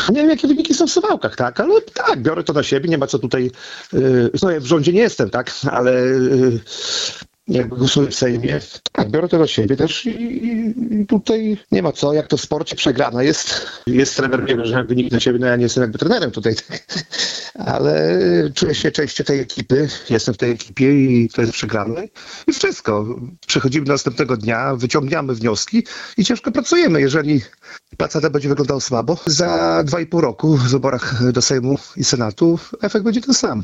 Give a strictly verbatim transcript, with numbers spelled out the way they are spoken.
Nie wiem, jakie wyniki są w Suwałkach, tak, ale tak, biorę to na siebie, nie ma co tutaj, yy, no ja w rządzie nie jestem, tak, ale yy, jakby głosuję w Sejmie, tak, biorę to na siebie też i, i tutaj nie ma co, jak to w sporcie przegrana jest, jest trener, nie wiem, że wynik na siebie, no ja nie jestem jakby trenerem tutaj, tak, ale czuję się częścią tej ekipy, jestem w tej ekipie i to jest przegrane i wszystko. Przechodzimy do następnego dnia, wyciągamy wnioski i ciężko pracujemy. Jeżeli praca ta będzie wyglądała słabo, za dwa i pół roku w wyborach do Sejmu i Senatu efekt będzie ten sam.